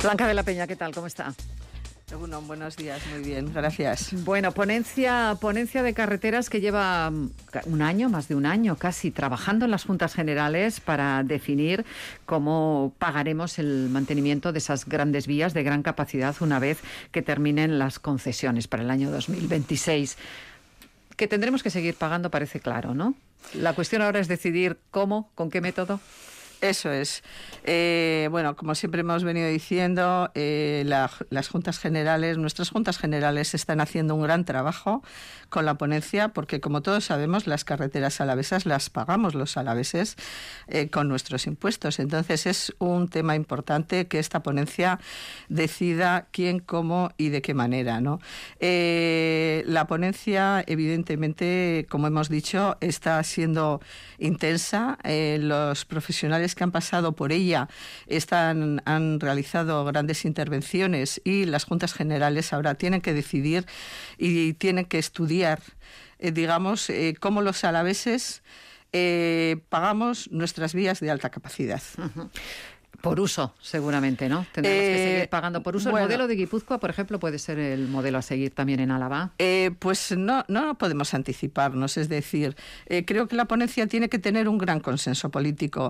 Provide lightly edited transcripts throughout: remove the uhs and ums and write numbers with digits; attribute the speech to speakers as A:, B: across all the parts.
A: Blanca de la Peña, ¿qué tal? ¿Cómo está?
B: Bueno, buenos días, muy bien, gracias.
A: Bueno, ponencia de carreteras que lleva un año, más de un año casi, trabajando en las Juntas Generales para definir cómo pagaremos el mantenimiento de esas grandes vías de gran capacidad una vez que terminen las concesiones para el año 2026. Que tendremos que seguir pagando parece claro, ¿no? La cuestión ahora es decidir cómo, con qué método.
B: Eso es. Bueno, como siempre hemos venido diciendo, las Juntas Generales, nuestras Juntas Generales están haciendo un gran trabajo con la ponencia, porque como todos sabemos, las carreteras alavesas las pagamos los alaveses con nuestros impuestos. Entonces es un tema importante que esta ponencia decida quién, cómo y de qué manera, ¿no? La ponencia, evidentemente, como hemos dicho, está siendo intensa. Los profesionales que han pasado por ella han realizado grandes intervenciones y las Juntas Generales ahora tienen que decidir y tienen que estudiar, cómo los alaveses pagamos nuestras vías de alta capacidad.
A: Uh-huh. Por uso, seguramente, ¿no? Tendremos que seguir pagando por uso.
B: Bueno,
A: el modelo de Guipúzcoa, por ejemplo, puede ser el modelo a seguir también en Álava.
B: Pues no podemos anticiparnos. Es decir, creo que la ponencia tiene que tener un gran consenso político.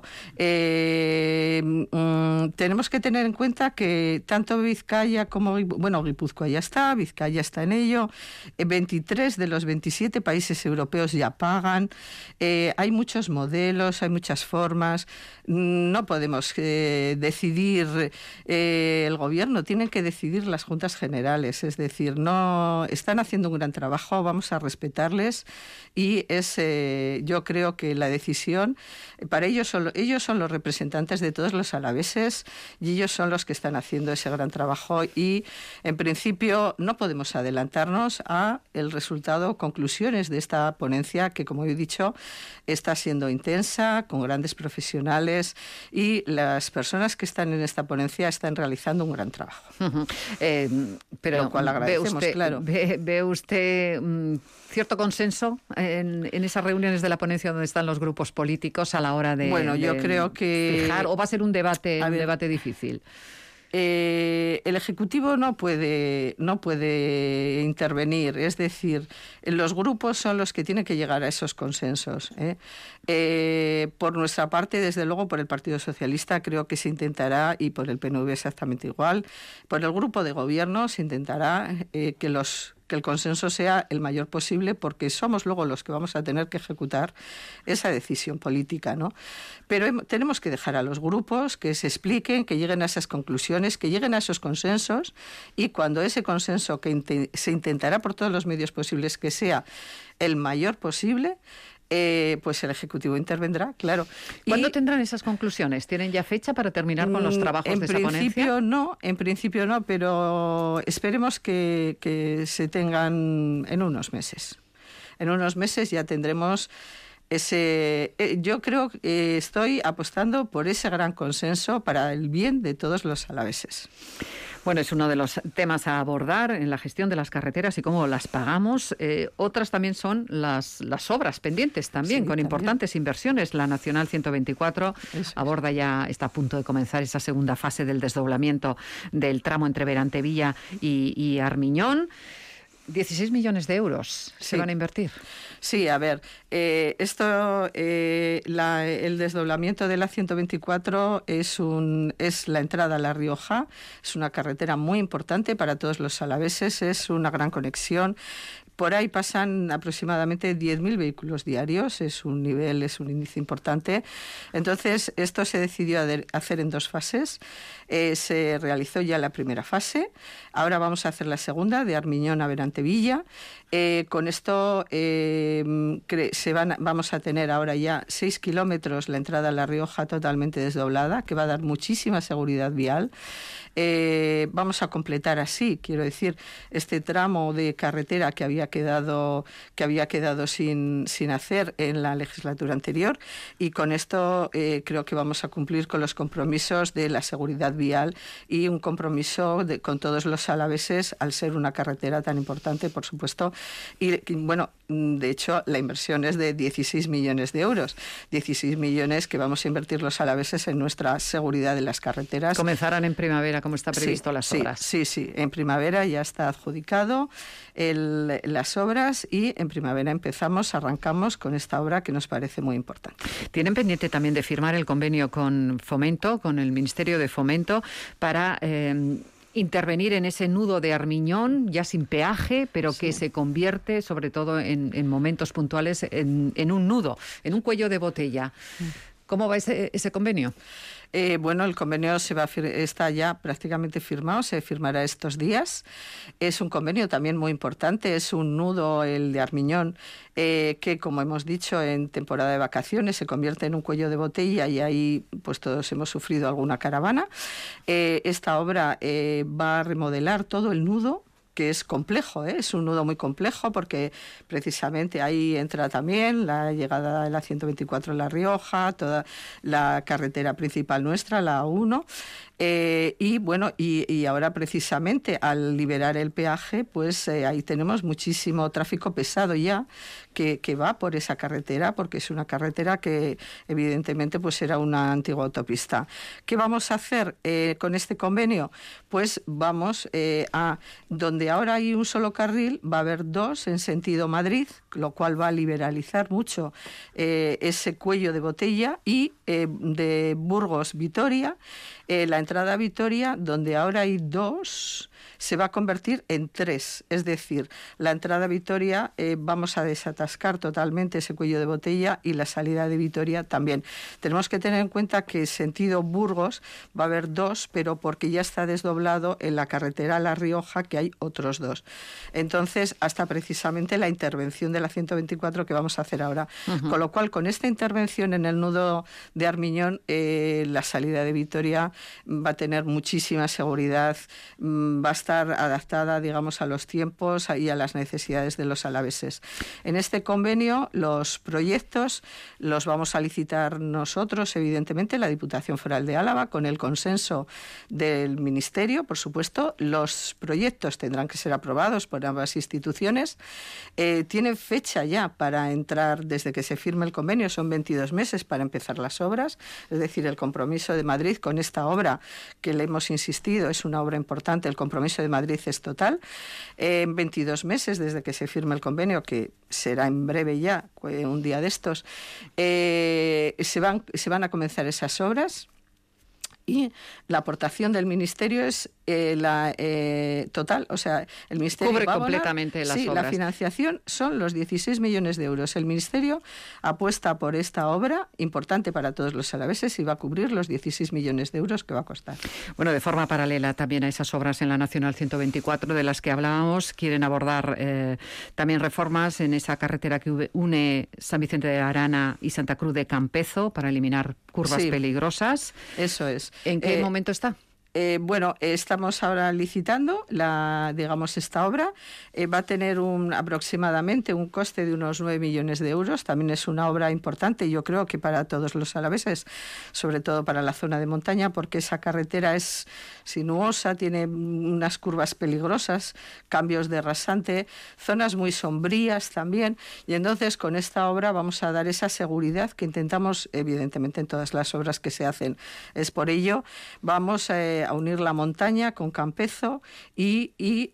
B: Tenemos que tener en cuenta que tanto Vizcaya como Guipúzcoa ya está, Vizcaya está en ello. 23 de los 27 países europeos ya pagan. Hay muchos modelos, hay muchas formas. No podemos decidir el gobierno, tienen que decidir las Juntas Generales, es decir, no están haciendo un gran trabajo, vamos a respetarles y yo creo que la decisión para ellos son los representantes de todos los alaveses y ellos son los que están haciendo ese gran trabajo y en principio no podemos adelantarnos a el resultado, conclusiones de esta ponencia que, como he dicho, está siendo intensa, con grandes profesionales y las personas que están en esta ponencia están realizando un gran trabajo.
A: Uh-huh. Pero
B: lo cual agradecemos, claro.
A: ¿Ve usted cierto consenso en esas reuniones de la ponencia donde están los grupos políticos a la hora de
B: yo creo que
A: fijar, o va a ser un debate difícil?
B: El Ejecutivo no puede intervenir, es decir, los grupos son los que tienen que llegar a esos consensos. Por nuestra parte, desde luego, por el Partido Socialista creo que se intentará, y por el PNV exactamente igual, por el grupo de gobierno se intentará que el consenso sea el mayor posible, porque somos luego los que vamos a tener que ejecutar esa decisión política, ¿no? Pero tenemos que dejar a los grupos que se expliquen, que lleguen a esas conclusiones, que lleguen a esos consensos, y cuando ese consenso se intentará por todos los medios posibles que sea el mayor posible, pues el Ejecutivo intervendrá, claro.
A: ¿Cuándo tendrán esas conclusiones? ¿Tienen ya fecha para terminar con los trabajos de esa ponencia?
B: En principio no, pero esperemos que se tengan en unos meses. En unos meses ya tendremos yo creo que estoy apostando por ese gran consenso para el bien de todos los alaveses.
A: Bueno, es uno de los temas a abordar en la gestión de las carreteras y cómo las pagamos. Otras también son las obras pendientes también, sí, con importantes inversiones. La Nacional 124 aborda ya, está a punto de comenzar esa segunda fase del desdoblamiento del tramo entre Berantevilla y Armiñón. 16 millones de euros se van a invertir.
B: Sí, a ver, el desdoblamiento de la 124 es la entrada a La Rioja, es una carretera muy importante para todos los alaveses, es una gran conexión. Por ahí pasan aproximadamente 10.000 vehículos diarios, es un índice importante. Entonces, esto se decidió hacer en 2 fases. Se realizó ya la primera fase, ahora vamos a hacer la segunda, de Armiñón a Berantevilla. Con esto vamos a tener ahora ya 6 kilómetros la entrada a La Rioja totalmente desdoblada, que va a dar muchísima seguridad vial. Vamos a completar así, quiero decir, este tramo de carretera que había había quedado sin hacer en la legislatura anterior, y con esto creo que vamos a cumplir con los compromisos de la seguridad vial y un compromiso con todos los alaveses al ser una carretera tan importante, por supuesto. Y bueno, de hecho, la inversión es de 16 millones de euros. 16 millones que vamos a invertir los alaveses en nuestra seguridad de las carreteras.
A: Comenzarán en primavera, como está previsto, las obras.
B: Sí. En primavera ya está adjudicado las obras y en primavera arrancamos con esta obra que nos parece muy importante.
A: Tienen pendiente también de firmar el convenio con Fomento, con el Ministerio de Fomento, para intervenir en ese nudo de Armiñón, ya sin peaje, pero que se convierte, sobre todo en momentos puntuales, en un nudo, en un cuello de botella. ¿Cómo va ese convenio?
B: Bueno, el convenio está ya prácticamente firmado, se firmará estos días. Es un convenio también muy importante, es un nudo, el de Armiñón, que, como hemos dicho, en temporada de vacaciones se convierte en un cuello de botella, y ahí pues todos hemos sufrido alguna caravana. Esta obra va a remodelar todo el nudo, que es complejo, es un nudo muy complejo, porque precisamente ahí entra también la llegada de la 124 en La Rioja, toda la carretera principal nuestra, la A1, y bueno, y ahora precisamente al liberar el peaje, pues ahí tenemos muchísimo tráfico pesado ya que va por esa carretera, porque es una carretera que evidentemente pues era una antigua autopista. ¿Qué vamos a hacer con este convenio? Pues vamos a donde ahora hay un solo carril, va a haber dos en sentido Madrid, lo cual va a liberalizar mucho ese cuello de botella, y de Burgos-Vitoria, la entrada a Vitoria, donde ahora hay dos, se va a convertir en tres. Es decir, la entrada a Vitoria vamos a desatascar totalmente ese cuello de botella, y la salida de Vitoria también. Tenemos que tener en cuenta que sentido Burgos va a haber dos, pero porque ya está desdoblado en la carretera La Rioja, que hay otros dos. Entonces, hasta precisamente la intervención de la 124 que vamos a hacer ahora. Con lo cual, con esta intervención en el nudo de Armiñón, la salida de Vitoria va a tener muchísima seguridad, va a estar adaptada, digamos, a los tiempos y a las necesidades de los alaveses. En este convenio, los proyectos los vamos a licitar nosotros, evidentemente, la Diputación Foral de Álava, con el consenso del Ministerio, por supuesto. Los proyectos tendrán que ser aprobados por ambas instituciones. Tienen fecha ya para entrar, desde que se firme el convenio, son 22 meses para empezar las obras, es decir, el compromiso de Madrid con esta obra, que le hemos insistido, es una obra importante, el compromiso de Madrid es total. En 22 meses desde que se firme el convenio, que será en breve ya, un día de estos, se van a comenzar esas obras. Y la aportación del Ministerio es total, o sea, el Ministerio
A: cubre completamente las obras.
B: La financiación son los 16 millones de euros. El Ministerio apuesta por esta obra importante para todos los alaveses y va a cubrir los 16 millones de euros que va a costar.
A: Bueno, de forma paralela también a esas obras en la Nacional 124 de las que hablábamos, quieren abordar también reformas en esa carretera que une San Vicente de Arana y Santa Cruz de Campezo para eliminar curvas peligrosas.
B: Eso es.
A: ¿En qué momento está?
B: Bueno, estamos ahora licitando esta obra. Va a tener aproximadamente un coste de unos 9 millones de euros. También es una obra importante, yo creo que para todos los alaveses, sobre todo para la zona de montaña, porque esa carretera es sinuosa, tiene unas curvas peligrosas, cambios de rasante, zonas muy sombrías también. Y entonces con esta obra vamos a dar esa seguridad que intentamos, evidentemente, en todas las obras que se hacen. Es por ello, vamos a unir la montaña con Campezo, y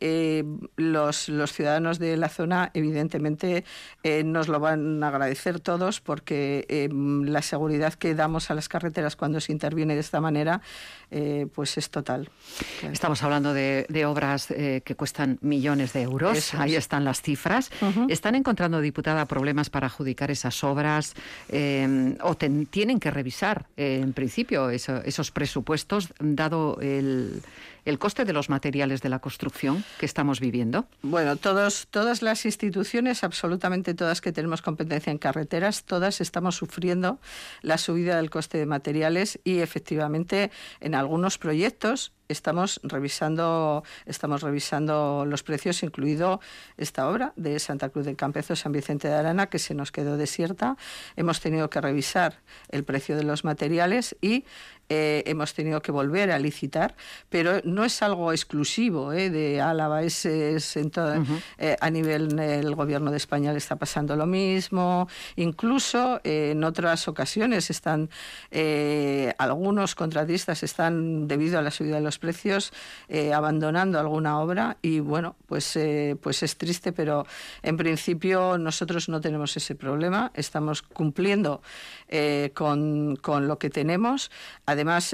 B: los ciudadanos de la zona evidentemente nos lo van a agradecer todos, porque la seguridad que damos a las carreteras cuando se interviene de esta manera pues es total.
A: Estamos hablando de obras que cuestan millones de euros. Ahí están las cifras. ¿Están encontrando, diputada, problemas para adjudicar esas obras o tienen que revisar en principio esos presupuestos, dado el coste de los materiales de la construcción que estamos viviendo?
B: Bueno, todas las instituciones, absolutamente todas que tenemos competencia en carreteras, todas estamos sufriendo la subida del coste de materiales, y efectivamente en algunos proyectos estamos revisando los precios, incluido esta obra de Santa Cruz del Campezo, San Vicente de Arana, que se nos quedó desierta. Hemos tenido que revisar el precio de los materiales y hemos tenido que volver a licitar, pero no es algo exclusivo de Álava, es en todo, a nivel el Gobierno de España le está pasando lo mismo. Incluso en otras ocasiones están algunos contratistas debido a la subida de los precios, abandonando alguna obra y bueno, pues es triste, pero en principio nosotros no tenemos ese problema, estamos cumpliendo con lo que tenemos. Además,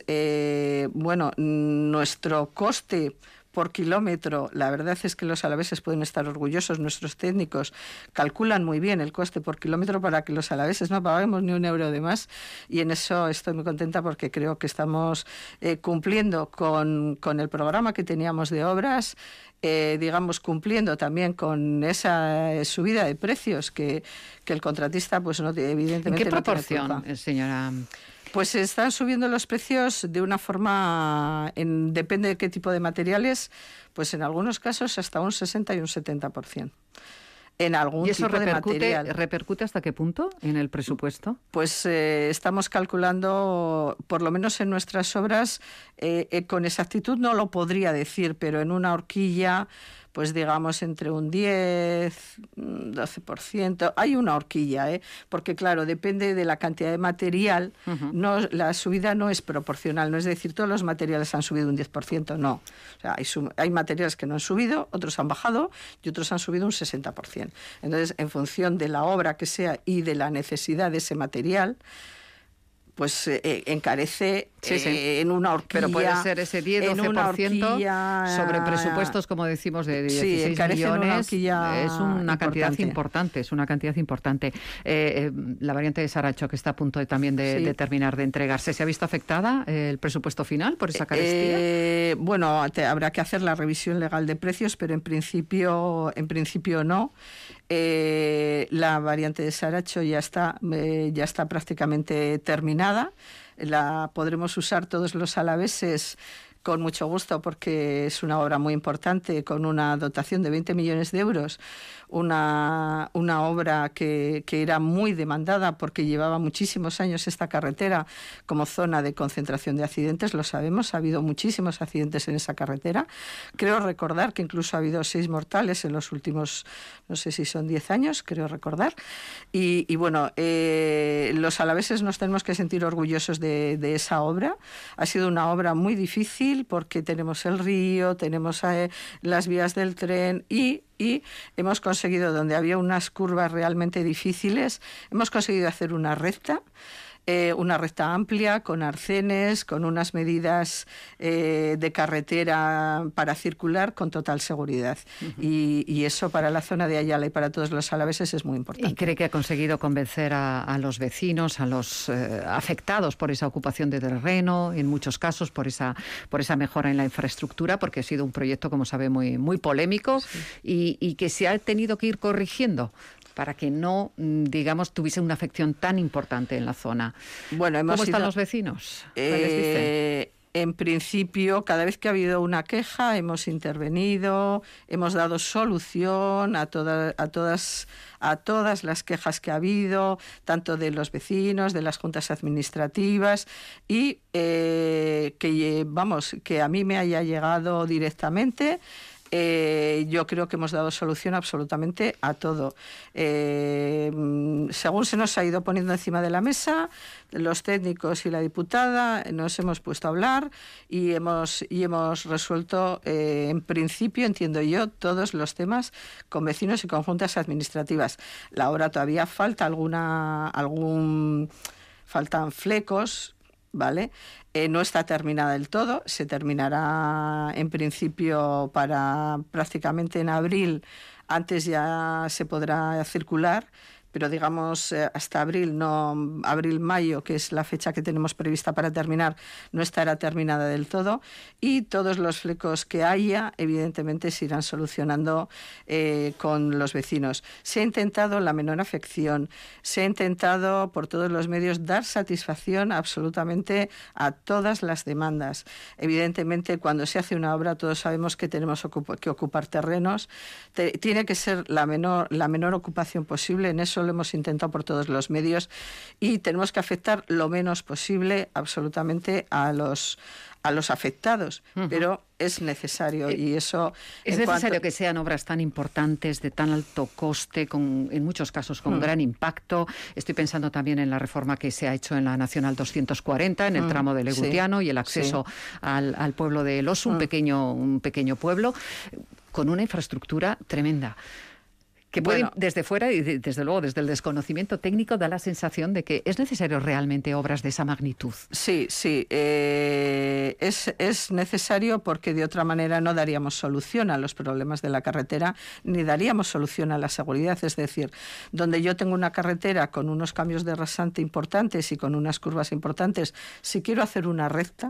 B: nuestro coste por kilómetro, la verdad es que los alaveses pueden estar orgullosos, nuestros técnicos calculan muy bien el coste por kilómetro para que los alaveses no paguemos ni un euro de más, y en eso estoy muy contenta porque creo que estamos cumpliendo con el programa que teníamos de obras, cumpliendo también con esa subida de precios que el contratista pues no evidentemente.
A: ¿En qué
B: proporción,
A: no señora?
B: Pues están subiendo los precios de una forma, depende de qué tipo de materiales, pues en algunos casos hasta un 60 y un 70%. En algún
A: ¿Y eso
B: tipo de material.
A: repercute hasta qué punto en el presupuesto?
B: Pues estamos calculando, por lo menos en nuestras obras, con exactitud no lo podría decir, pero en una horquilla, pues digamos entre un 10, 12%. Hay una horquilla, porque claro, depende de la cantidad de material. No, la subida no es proporcional, no es decir, todos los materiales han subido un 10%, no. O sea, hay materiales que no han subido, otros han bajado y otros han subido un 60%. Entonces, en función de la obra que sea y de la necesidad de ese material, pues encarece en una horquilla.
A: Pero puede ser ese 10-12% sobre presupuestos, como decimos, de 16 millones. Es una cantidad importante. Es una cantidad importante. La variante de Saracho, que está a punto de terminar de entregarse, ¿se ha visto afectada el presupuesto final por esa carestía?
B: Bueno, habrá que hacer la revisión legal de precios, pero en principio no. La variante de Saracho ya está prácticamente terminada. La podremos usar todos los alaveses con mucho gusto porque es una obra muy importante con una dotación de 20 millones de euros, una obra que era muy demandada porque llevaba muchísimos años esta carretera como zona de concentración de accidentes, lo sabemos, ha habido muchísimos accidentes en esa carretera. Creo recordar que incluso ha habido 6 mortales en los últimos, no sé si son 10 años, creo recordar. Y bueno, los alaveses nos tenemos que sentir orgullosos de esa obra. Ha sido una obra muy difícil porque tenemos el río, tenemos las vías del tren y hemos conseguido, donde había unas curvas realmente difíciles, hemos conseguido hacer una recta amplia, con arcenes, con unas medidas de carretera para circular con total seguridad. Y eso para la zona de Ayala y para todos los alaveses es muy importante.
A: ¿Y cree que ha conseguido convencer a los vecinos, a los afectados por esa ocupación de terreno, en muchos casos por esa mejora en la infraestructura, porque ha sido un proyecto, como sabe, muy, muy polémico y que se ha tenido que ir corrigiendo para que no, tuviese una afección tan importante en la zona?
B: Bueno,
A: ¿Cómo están los vecinos? ¿Qué les dicen?
B: En principio, cada vez que ha habido una queja, hemos intervenido, hemos dado solución a todas las quejas que ha habido, tanto de los vecinos, de las juntas administrativas, y que a mí me haya llegado directamente. Yo creo que hemos dado solución absolutamente a todo. Según se nos ha ido poniendo encima de la mesa, los técnicos y la diputada nos hemos puesto a hablar y hemos resuelto, en principio, entiendo yo, todos los temas con vecinos y con juntas administrativas. La obra todavía faltan flecos, ¿vale? No está terminada del todo, se terminará en principio prácticamente en abril, antes ya se podrá circular, pero digamos hasta abril, no abril-mayo, que es la fecha que tenemos prevista para terminar, no estará terminada del todo, y todos los flecos que haya, evidentemente, se irán solucionando con los vecinos. Se ha intentado la menor afección, se ha intentado por todos los medios dar satisfacción absolutamente a todas las demandas. Evidentemente, cuando se hace una obra, todos sabemos que tenemos que ocupar terrenos, tiene que ser la menor ocupación posible, en eso lo hemos intentado por todos los medios, y tenemos que afectar lo menos posible absolutamente a los afectados, pero es necesario, y eso...
A: Es necesario que sean obras tan importantes, de tan alto coste, en muchos casos con gran impacto. Estoy pensando también en la reforma que se ha hecho en la Nacional 240, en el tramo de Legutiano, y el acceso al pueblo de Elosu, un pequeño pueblo, con una infraestructura tremenda. Que puede, desde fuera y desde luego desde el desconocimiento técnico, da la sensación de que es necesario realmente obras de esa magnitud.
B: Sí, es necesario, porque de otra manera no daríamos solución a los problemas de la carretera, ni daríamos solución a la seguridad. Es decir, donde yo tengo una carretera con unos cambios de rasante importantes y con unas curvas importantes, si quiero hacer una recta,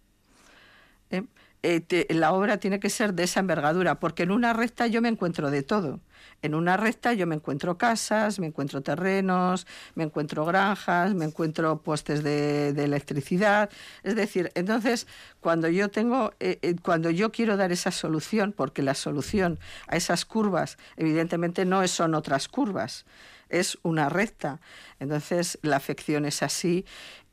B: la obra tiene que ser de esa envergadura, porque en una recta yo me encuentro de todo. En una recta yo me encuentro casas, me encuentro terrenos, me encuentro granjas, me encuentro postes de electricidad. Es decir, entonces, cuando yo quiero dar esa solución, porque la solución a esas curvas, evidentemente no son otras curvas, es una recta. Entonces, la afección es así,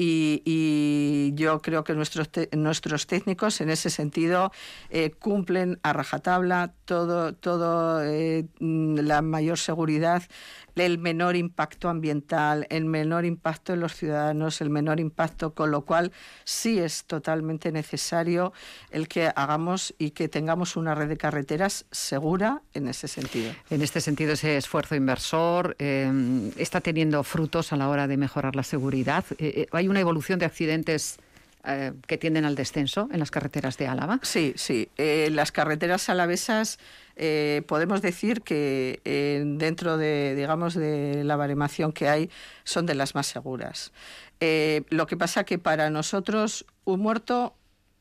B: y yo creo que nuestros técnicos en ese sentido cumplen a rajatabla todo la mayor seguridad, el menor impacto ambiental, el menor impacto en los ciudadanos, el menor impacto, con lo cual sí es totalmente necesario el que hagamos y que tengamos una red de carreteras segura en ese sentido.
A: En este sentido, ese esfuerzo inversor está teniendo frutos a la hora de mejorar la seguridad. ¿Hay una evolución de accidentes que tienden al descenso en las carreteras de Álava?
B: Sí. Las carreteras alavesas, podemos decir que dentro de la baremación que hay, son de las más seguras. Lo que pasa que para nosotros un muerto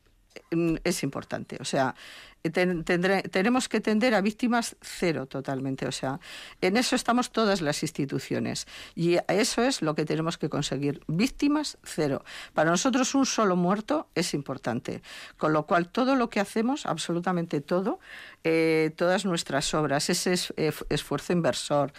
B: es importante. O sea, tenemos que tender a víctimas cero totalmente. O sea, en eso estamos todas las instituciones, y eso es lo que tenemos que conseguir, víctimas cero. Para nosotros un solo muerto es importante, con lo cual todo lo que hacemos, absolutamente todo, todas nuestras obras, ese esfuerzo inversor,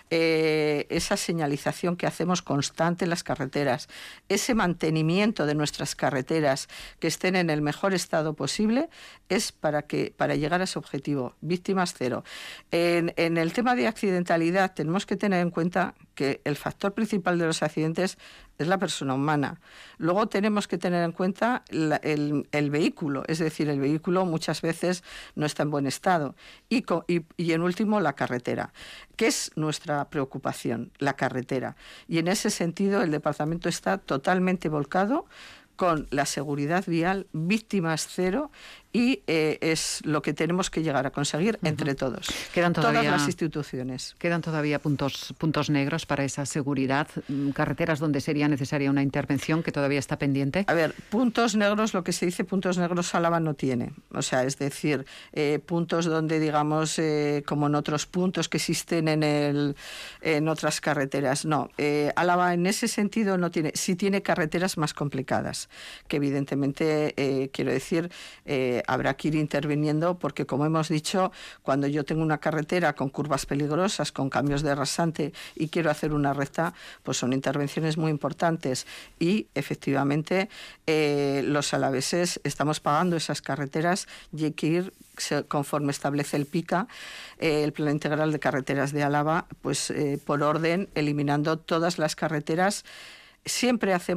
B: esa señalización que hacemos constante en las carreteras, ese mantenimiento de nuestras carreteras que estén en el mejor estado posible, es para llegar a ese objetivo, víctimas cero. En el tema de accidentalidad tenemos que tener en cuenta que el factor principal de los accidentes es la persona humana. Luego tenemos que tener en cuenta el vehículo, es decir, el vehículo muchas veces no está en buen estado. Y en último, la carretera, que es nuestra preocupación, la carretera. Y en ese sentido el departamento está totalmente volcado con la seguridad vial, víctimas cero, y es lo que tenemos que llegar a conseguir entre todos. Todas las instituciones.
A: Quedan todavía puntos negros para esa seguridad, carreteras donde sería necesaria una intervención que todavía está pendiente.
B: A ver, puntos negros, lo que se dice puntos negros, Álava no tiene. O sea, es decir, puntos donde, digamos, como en otros puntos que existen en otras carreteras. No, Álava en ese sentido no tiene. Sí tiene carreteras más complicadas, que evidentemente, quiero decir, habrá que ir interviniendo, porque, como hemos dicho, cuando yo tengo una carretera con curvas peligrosas, con cambios de rasante, y quiero hacer una recta, pues son intervenciones muy importantes, y efectivamente los alaveses estamos pagando esas carreteras, y hay que ir, conforme establece el PICA, el Plan Integral de Carreteras de Álava, pues por orden, eliminando todas las carreteras. Siempre hacemos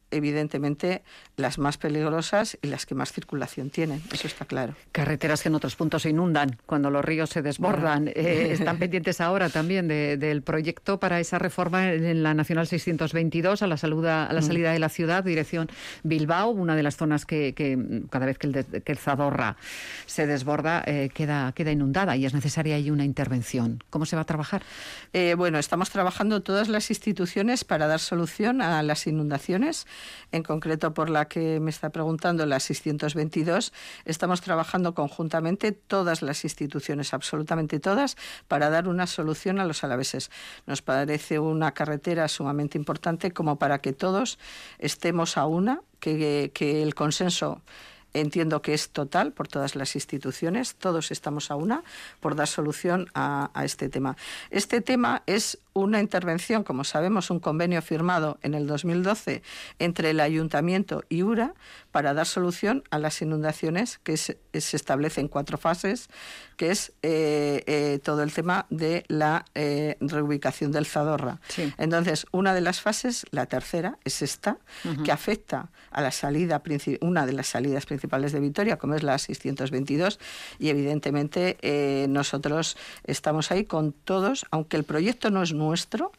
B: evidentemente las más peligrosas y las que más circulación tienen, eso está claro.
A: Carreteras que en otros puntos se inundan cuando los ríos se desbordan. Están pendientes ahora también del proyecto para esa reforma en la Nacional 622 a la salida de la ciudad, dirección Bilbao, una de las zonas que cada vez que el Zadorra se desborda queda inundada y es necesaria ahí una intervención. ¿Cómo se va a trabajar?
B: Bueno, estamos trabajando todas las instituciones para dar solución a las inundaciones, en concreto por la que me está preguntando, la 622. Estamos trabajando conjuntamente todas las instituciones, absolutamente todas, para dar una solución a los alaveses. Nos parece una carretera sumamente importante como para que todos estemos a una, que el consenso entiendo que es total por todas las instituciones, todos estamos a una por dar solución a este tema. Este tema es una intervención, como sabemos, un convenio firmado en el 2012 entre el Ayuntamiento y URA para dar solución a las inundaciones que se establecen 4 fases, que es todo el tema de la reubicación del Zadorra.
A: Sí.
B: Entonces, una de las fases, la tercera, es esta, que afecta a la salida, una de las salidas principales de Vitoria, como es la 622, y evidentemente nosotros estamos ahí con todos, aunque el proyecto no es nuestro,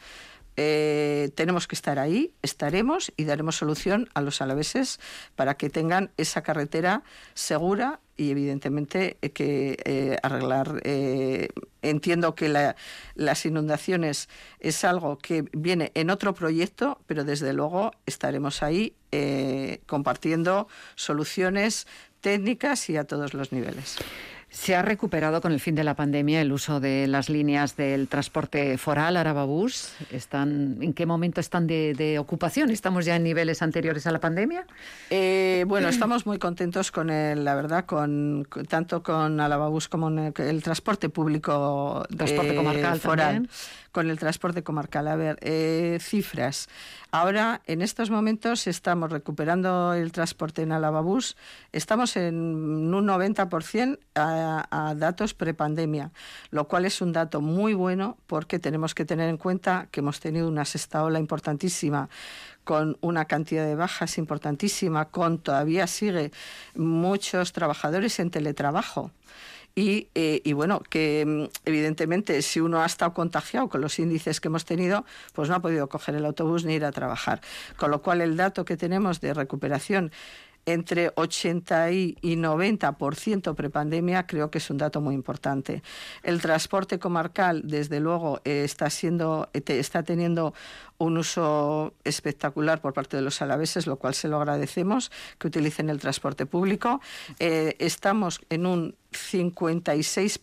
B: tenemos que estar ahí, estaremos y daremos solución a los alaveses para que tengan esa carretera segura y evidentemente que arreglar. Entiendo que las inundaciones es algo que viene en otro proyecto, pero desde luego estaremos ahí compartiendo soluciones técnicas y a todos los niveles.
A: ¿Se ha recuperado con el fin de la pandemia el uso de las líneas del transporte foral Araba-Bus? ¿En qué momento están de ocupación? ¿Estamos ya en niveles anteriores a la pandemia?
B: Bueno, estamos muy contentos con la verdad, tanto con Araba-Bus como el transporte público
A: transporte comarcal
B: foral.
A: También.
B: Con el transporte comarcal. A ver, cifras. Ahora, en estos momentos, estamos recuperando el transporte en Araba-Bus. Estamos en un 90% a datos prepandemia, lo cual es un dato muy bueno porque tenemos que tener en cuenta que hemos tenido una sexta ola importantísima con una cantidad de bajas importantísima, todavía sigue muchos trabajadores en teletrabajo. Y bueno, que evidentemente si uno ha estado contagiado con los índices que hemos tenido, pues no ha podido coger el autobús ni ir a trabajar. Con lo cual el dato que tenemos de recuperación entre 80 y 90% prepandemia creo que es un dato muy importante. El transporte comarcal, desde luego, está teniendo un uso espectacular por parte de los alaveses, lo cual se lo agradecemos, que utilicen el transporte público. Estamos en un 56%,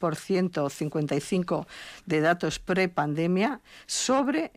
B: 55% de datos prepandemia sobre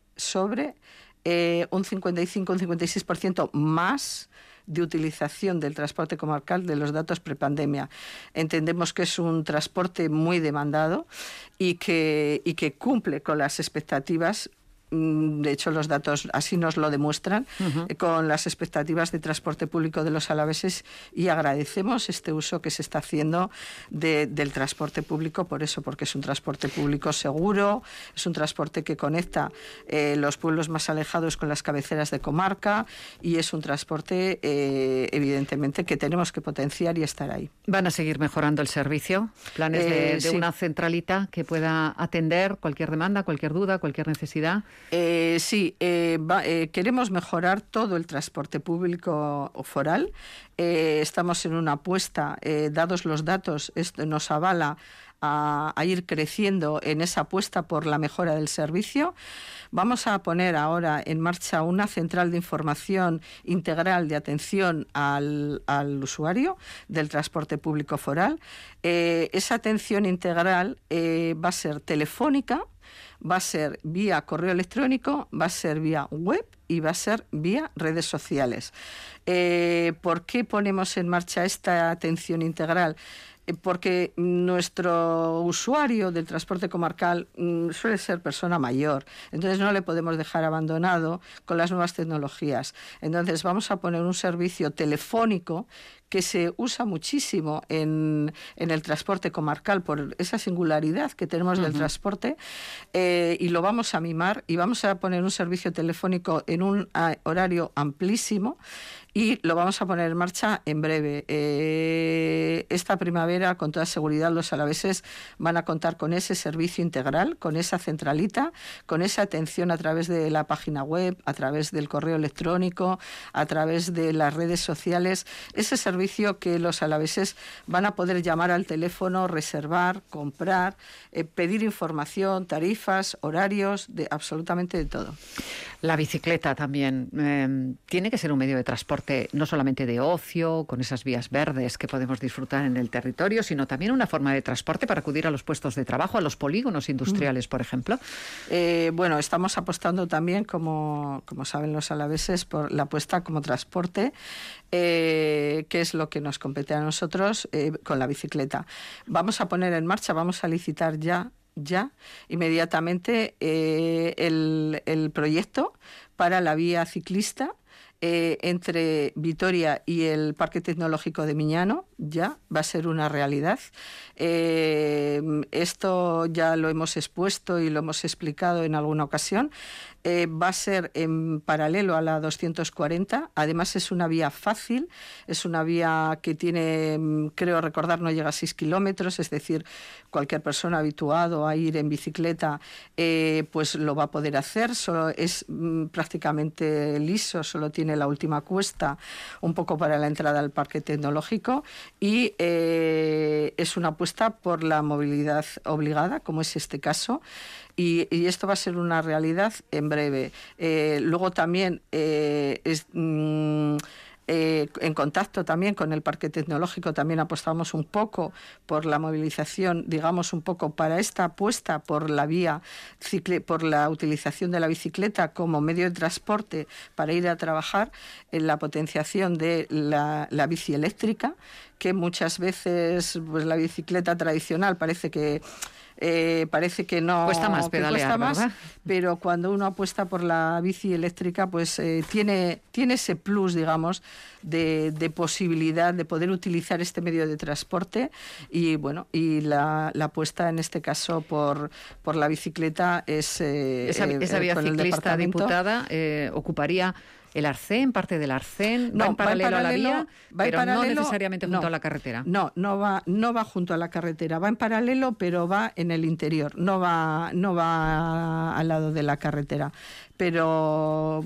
B: un 55, un 56% más de utilización del transporte comarcal de los datos prepandemia. Entendemos que es un transporte muy demandado y que cumple con las expectativas. De hecho, los datos así nos lo demuestran, con las expectativas de transporte público de los alaveses, y agradecemos este uso que se está haciendo del transporte público por eso, porque es un transporte público seguro, es un transporte que conecta los pueblos más alejados con las cabeceras de comarca y es un transporte evidentemente que tenemos que potenciar y estar ahí.
A: ¿Van a seguir mejorando el servicio? ¿Planes de
B: sí.
A: Una centralita que pueda atender cualquier demanda, cualquier duda, cualquier necesidad?
B: Sí, queremos mejorar todo el transporte público foral. Estamos en una apuesta, dados los datos, esto nos avala a ir creciendo en esa apuesta por la mejora del servicio. Vamos a poner ahora en marcha una central de información integral de atención al usuario del transporte público foral. Esa atención integral va a ser telefónica, va a ser vía correo electrónico, va a ser vía web y va a ser vía redes sociales. ¿Por qué ponemos en marcha esta atención integral? Porque nuestro usuario del transporte comarcal suele ser persona mayor, entonces no le podemos dejar abandonado con las nuevas tecnologías. Entonces vamos a poner un servicio telefónico que se usa muchísimo en el transporte comarcal por esa singularidad que tenemos del transporte, y lo vamos a mimar y vamos a poner un servicio telefónico en en un horario amplísimo, y lo vamos a poner en marcha en breve. Esta primavera, con toda seguridad, los alaveses van a contar con ese servicio integral, con esa centralita, con esa atención a través de la página web, a través del correo electrónico, a través de las redes sociales, ese servicio que los alaveses van a poder llamar al teléfono, reservar, comprar, pedir información, tarifas, horarios, de absolutamente de todo.
A: La bicicleta también tiene que ser un medio de transporte no solamente de ocio, con esas vías verdes que podemos disfrutar en el territorio, sino también una forma de transporte para acudir a los puestos de trabajo, a los polígonos industriales, por ejemplo.
B: Bueno, estamos apostando también, como saben los alaveses, por la apuesta como transporte, que es lo que nos compete a nosotros con la bicicleta. Vamos a poner en marcha, vamos a licitar ya inmediatamente el proyecto para la vía ciclista entre Vitoria y el Parque Tecnológico de Miñano. Ya va a ser una realidad. Esto ya lo hemos expuesto y lo hemos explicado en alguna ocasión. Va a ser en paralelo a la 240. Además es una vía fácil, es una vía que tiene, creo recordar, no llega a 6 kilómetros, es decir, cualquier persona habituado a ir en bicicleta pues lo va a poder hacer. Solo es prácticamente liso, solo tiene la última cuesta un poco para la entrada al Parque Tecnológico, y es una apuesta por la movilidad obligada, como es este caso. Y esto va a ser una realidad en breve. Luego también en contacto también con el Parque Tecnológico también apostamos un poco por la movilización, digamos un poco para esta apuesta por la vía por la utilización de la bicicleta como medio de transporte para ir a trabajar, en la potenciación de la bici eléctrica, que muchas veces pues la bicicleta tradicional parece que no
A: cuesta más pedalear, ¿verdad?
B: Pero cuando uno apuesta por la bici eléctrica, pues tiene ese plus, digamos, de posibilidad de poder utilizar este medio de transporte, y bueno, y la apuesta en este caso por la bicicleta es
A: esa vía ciclista, diputada, ocuparía el Arcén, parte del Arcén, va en paralelo a la vía, pero no necesariamente junto a la carretera.
B: No va junto a la carretera, va en paralelo, pero va en el interior, no va al lado de la carretera, pero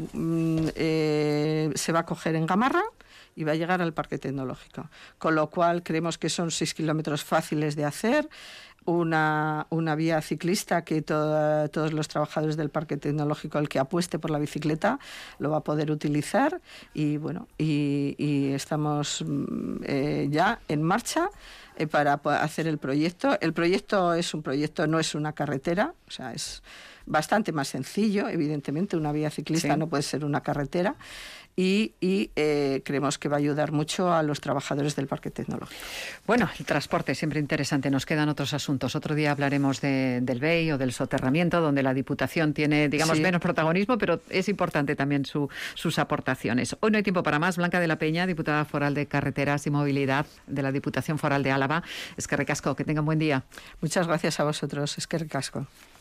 B: se va a coger en Gamarra y va a llegar al Parque Tecnológico, con lo cual creemos que son 6 kilómetros fáciles de hacer. Una vía ciclista que todos los trabajadores del Parque Tecnológico, el que apueste por la bicicleta, lo va a poder utilizar, y bueno, y estamos ya en marcha para hacer el proyecto. El proyecto no es una carretera, o sea, es bastante más sencillo, evidentemente, una vía ciclista no puede ser una carretera, y creemos que va a ayudar mucho a los trabajadores del Parque Tecnológico.
A: Bueno, el transporte siempre interesante. Nos quedan otros asuntos. Otro día hablaremos del BEI o del soterramiento, donde la Diputación tiene, digamos, menos protagonismo, pero es importante también sus aportaciones. Hoy no hay tiempo para más. Blanca de la Peña, diputada foral de Carreteras y Movilidad de la Diputación Foral de Álava. Eskerrik asko, que tengan buen día.
B: Muchas gracias a vosotros. Eskerrik asko.